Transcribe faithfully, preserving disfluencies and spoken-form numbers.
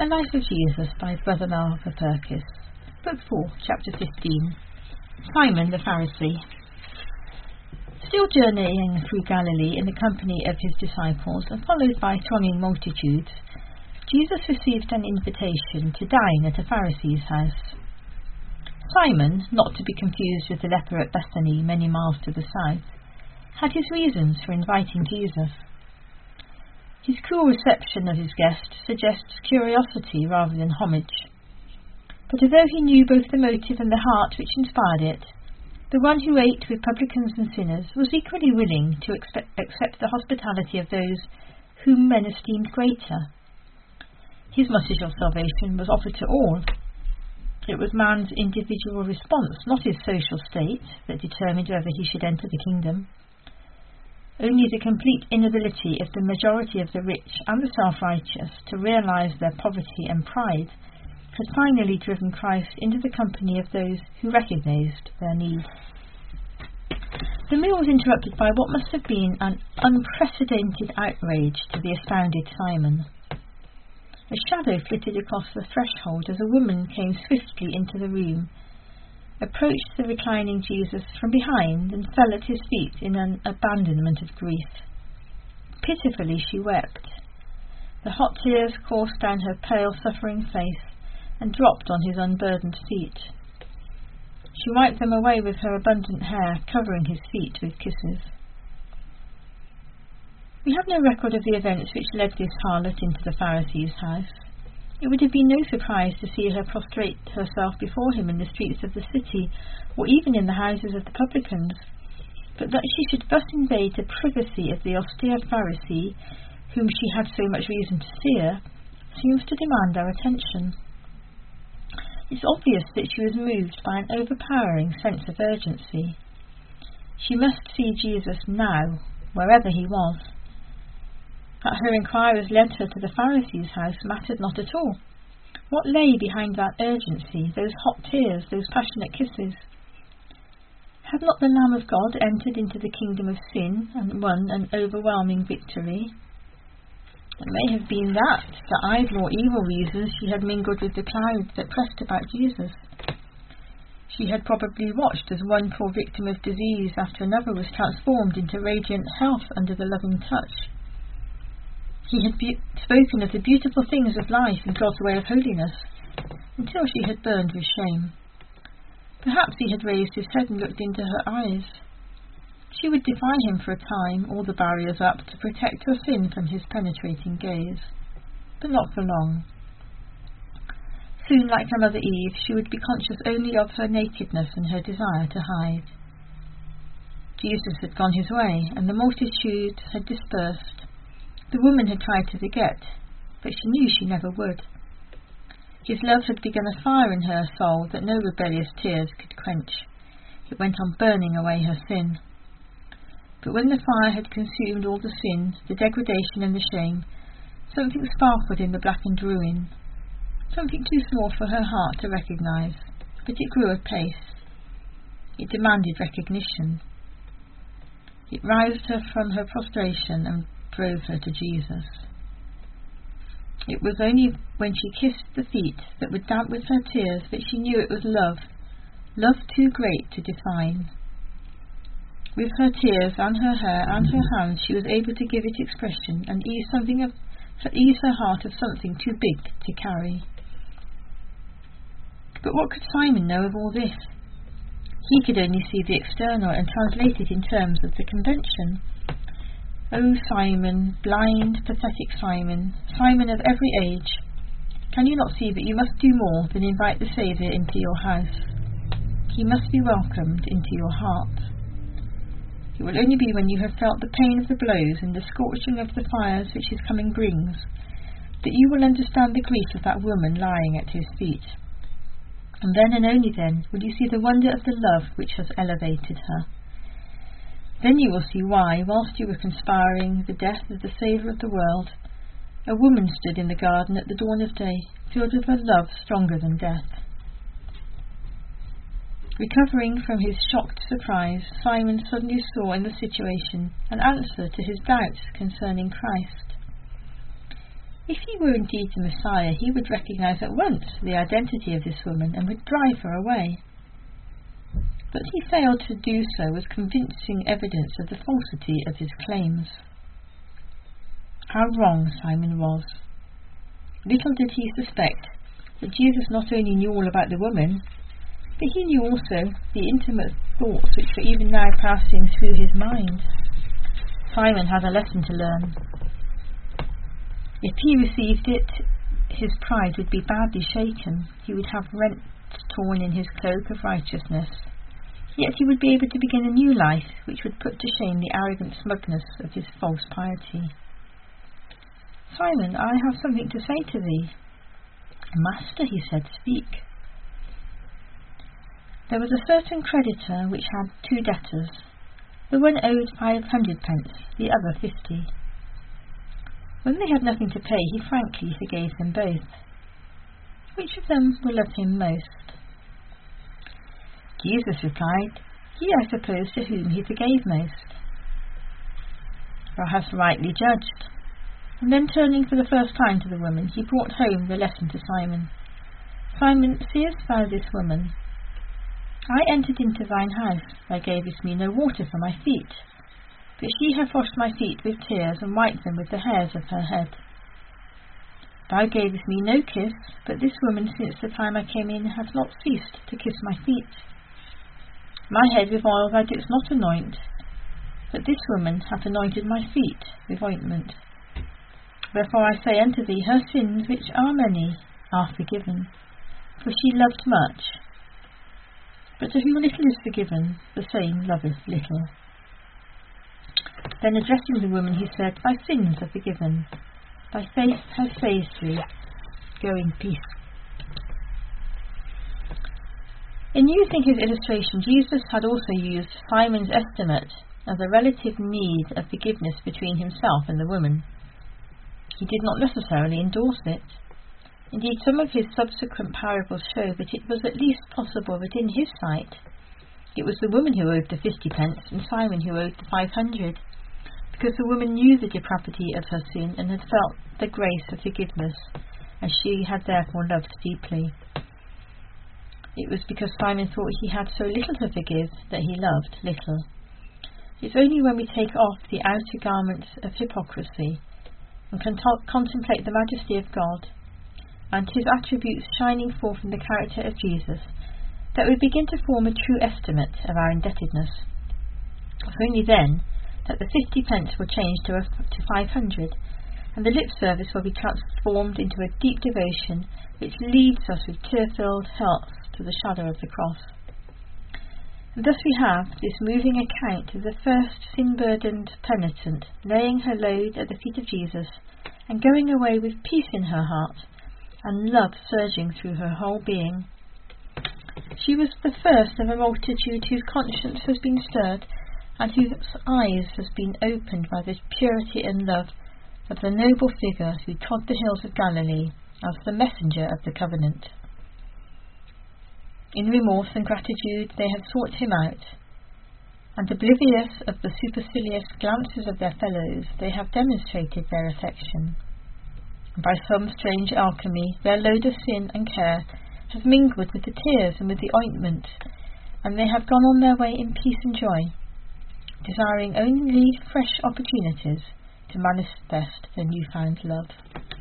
A Life of Jesus by Brother Malva Perkis. Book four, Chapter fifteen. Simon the Pharisee. Still journeying through Galilee in the company of his disciples and followed by thronging multitudes, Jesus received an invitation to dine at a Pharisee's house. Simon, not to be confused with the leper at Bethany many miles to the south, had his reasons for inviting Jesus. His cool reception of his guest suggests curiosity rather than homage. But although he knew both the motive and the heart which inspired it, the one who ate with publicans and sinners was equally willing to expect, accept the hospitality of those whom men esteemed greater. His message of salvation was offered to all. It was man's individual response, not his social state, that determined whether he should enter the kingdom. Only the complete inability of the majority of the rich and the self-righteous to realise their poverty and pride had finally driven Christ into the company of those who recognised their need. The meal was interrupted by what must have been an unprecedented outrage to the astounded Simon. A shadow flitted across the threshold as a woman came swiftly into the room, approached the reclining Jesus from behind and fell at his feet in an abandonment of grief. Pitifully she wept. The hot tears coursed down her pale, suffering face and dropped on his unburdened feet. She wiped them away with her abundant hair, covering his feet with kisses. We have no record of the events which led this harlot into the Pharisee's house. It would have been no surprise to see her prostrate herself before him in the streets of the city, or even in the houses of the publicans. But that she should thus invade the privacy of the austere Pharisee, whom she had so much reason to fear, seems to demand our attention. It's obvious that she was moved by an overpowering sense of urgency. She must see Jesus now, wherever he was. That her inquirers led her to the Pharisee's house mattered not at all. What lay behind that urgency, those hot tears, those passionate kisses? Had not the Lamb of God entered into the kingdom of sin and won an overwhelming victory? It may have been that, for idle or evil reasons, she had mingled with the cloud that pressed about Jesus. She had probably watched as one poor victim of disease after another was transformed into radiant health under the loving touch. He had be- spoken of the beautiful things of life and God's way of holiness, until she had burned with shame. Perhaps he had raised his head and looked into her eyes. She would defy him for a time, all the barriers up, to protect her sin from his penetrating gaze. But not for long. Soon, like her mother Eve, she would be conscious only of her nakedness and her desire to hide. Jesus had gone his way, and the multitude had dispersed. The woman had tried to forget, but she knew she never would. His love had begun a fire in her soul that no rebellious tears could quench. It went on burning away her sin. But when the fire had consumed all the sin, the degradation and the shame, something sparkled in the blackened ruin, something too small for her heart to recognise, but it grew apace. It demanded recognition. It roused her from her prostration and drove her to Jesus. It was only when she kissed the feet that were damp with her tears that she knew it was love, love too great to define. With her tears and her hair and her hands she was able to give it expression and ease something of ease her heart of something too big to carry. But what could Simon know of all this? He could only see the external and translate it in terms of the convention. Oh, Simon, blind, pathetic Simon, Simon of every age, can you not see that you must do more than invite the Saviour into your house? He must be welcomed into your heart. It will only be when you have felt the pain of the blows and the scorching of the fires which his coming brings, that you will understand the grief of that woman lying at his feet. And then and only then will you see the wonder of the love which has elevated her. Then you will see why, whilst you were conspiring the death of the Saviour of the world, a woman stood in the garden at the dawn of day, filled with a love stronger than death. Recovering from his shocked surprise, Simon suddenly saw in the situation an answer to his doubts concerning Christ. If he were indeed the Messiah, he would recognize at once the identity of this woman and would drive her away. But he failed to do so with convincing evidence of the falsity of his claims. How wrong Simon was! Little did he suspect that Jesus not only knew all about the woman, but he knew also the intimate thoughts which were even now passing through his mind. Simon had a lesson to learn. If he received it, his pride would be badly shaken. He would have rents torn in his cloak of righteousness. Yet he would be able to begin a new life, which would put to shame the arrogant smugness of his false piety. Simon, I have something to say to thee. Master, he said, speak. There was a certain creditor which had two debtors. The one owed five hundred pence, the other fifty. When they had nothing to pay, he frankly forgave them both. Which of them will love him most? Jesus replied, He, I suppose, to whom he forgave most. Thou hast rightly judged. And then turning for the first time to the woman, he brought home the lesson to Simon. Simon, seest thou this woman? I entered into thine house, thou gavest me no water for my feet, but she hath washed my feet with tears, and wiped them with the hairs of her head. Thou gavest me no kiss, but this woman since the time I came in hath not ceased to kiss my feet. My head with oil thou didst not anoint, but this woman hath anointed my feet with ointment. Wherefore I say unto thee, her sins, which are many, are forgiven, for she loved much. But to whom little is forgiven, the same loveth little. Then addressing the woman, he said, Thy sins are forgiven. Thy faith has saved thee. Go in peace. In using his illustration, Jesus had also used Simon's estimate of the relative need of forgiveness between himself and the woman. He did not necessarily endorse it. Indeed, some of his subsequent parables show that it was at least possible that in his sight it was the woman who owed the fifty pence and Simon who owed the five hundred, because the woman knew the depravity of her sin and had felt the grace of forgiveness, and she had therefore loved deeply. It was because Simon thought he had so little to forgive that he loved little. It's only when we take off the outer garments of hypocrisy and can contemplate the majesty of God and his attributes shining forth in the character of Jesus that we begin to form a true estimate of our indebtedness. It's only then that the fifty pence will change to, a, to five hundred, and the lip service will be transformed into a deep devotion which leads us with tear-filled hearts to the shadow of the cross. And thus we have this moving account of the first sin-burdened penitent laying her load at the feet of Jesus and going away with peace in her heart and love surging through her whole being. She was the first of a multitude whose conscience has been stirred and whose eyes has been opened by the purity and love of the noble figure who trod the hills of Galilee as the messenger of the covenant. In remorse and gratitude they have sought him out, and oblivious of the supercilious glances of their fellows, they have demonstrated their affection. By some strange alchemy, their load of sin and care has mingled with the tears and with the ointment, and they have gone on their way in peace and joy, desiring only fresh opportunities to manifest their newfound love.